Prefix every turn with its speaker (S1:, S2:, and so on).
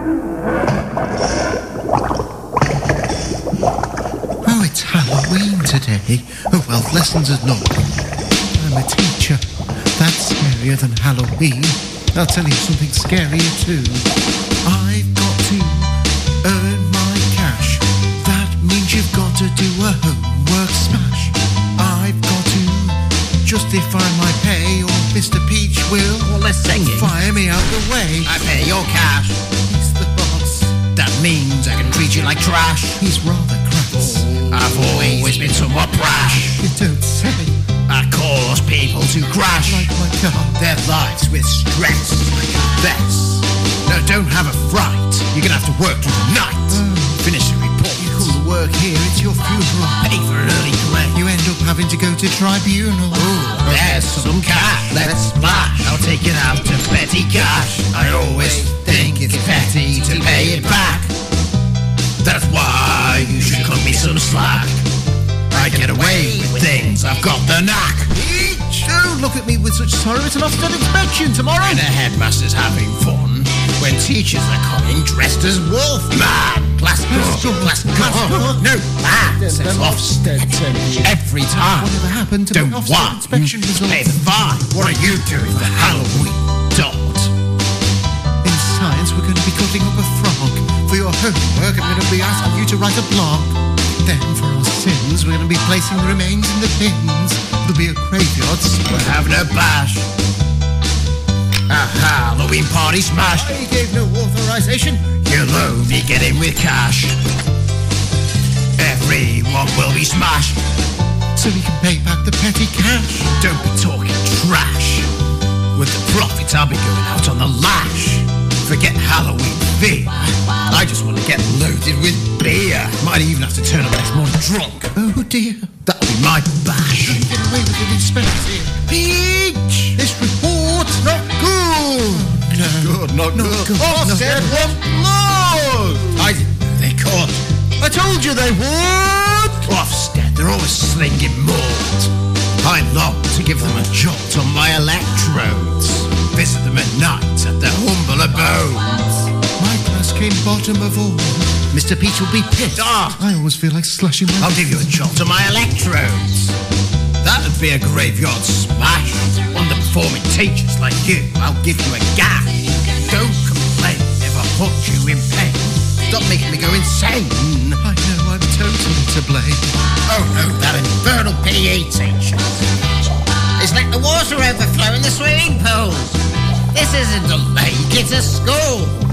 S1: Oh, it's Halloween today. Oh, well, lessons are normal. I'm a teacher. That's scarier than Halloween. I'll tell you something scarier too. I've got to earn my cash. That means you've got to do a homework smash. I've got to justify my pay or Mr. Peach will fire me out the way.
S2: I pay your cash.
S1: He's the boss.
S2: That means I can treat you like trash.
S1: He's rather crass.
S2: I've always been somewhat brash.
S1: You don't say.
S2: I cause people to crash
S1: Like my car.
S2: their lives with stress. This. No, don't have a fright. You're gonna have to work through the night. Finish the report.
S1: You come to work here, it's your funeral.
S2: Pay for an early grave.
S1: You end up having to go to tribunal.
S2: There's some cash. Let's splash. I'll take it out to petty cash. I always think it's petty to pay it back. That's why you should cut me some slack. I get away with things, I've got the knack.
S1: Don't look at me with such sorrow. It's an Ofsted inspection tomorrow.
S2: And the headmaster's having fun when teachers are coming dressed as wolf man. Class go, class go. No, man says Ofsted every time.
S1: Whatever happened to
S2: Don't
S1: my Ofsted
S2: want
S1: inspection results?
S2: pay the fine. What are you doing for Halloween, Dot?
S1: In science, we're going to be cutting up a frog. For your homework, I'm going to be asking you to write a blog. Then, for our sins, we're going to be placing the remains in the bins. There'll be a graveyard
S2: We're
S1: spread.
S2: having a bash. A Halloween party smash.
S1: He gave no authorization.
S2: You'll only get in with cash. Everyone will be smashed.
S1: So we can pay back the petty cash.
S2: Don't be talking trash. With the profits, I'll be going out on the lash. Forget Halloween fear. I just want to get loaded with beer. Might even have to turn up next morning drunk.
S1: Oh dear.
S2: That'll be my bash.
S1: Get away with an inspection.
S2: Peach!
S1: This report's not good. No.
S2: Good, not good.
S1: Ofsted
S2: want blood! I didn't know they could.
S1: I told you they would.
S2: Ofsted, they're always slinging malt. I long to give them a jolt on my electrodes. Visit them at night at their humble abodes.
S1: My class came bottom of all. Mr. Peach will be pissed.
S2: Ah.
S1: I always feel like slashing my...
S2: I'll give you a jolt on my electrodes. That'd be a graveyard smash. Underperforming teachers like you, I'll give you a gash. Don't complain if I put you in pain. Stop making me go insane.
S1: I know I'm totally to blame.
S2: Oh no, that infernal PE teacher. It's like the water overflow in the swimming pool. This isn't a lake, it's a school.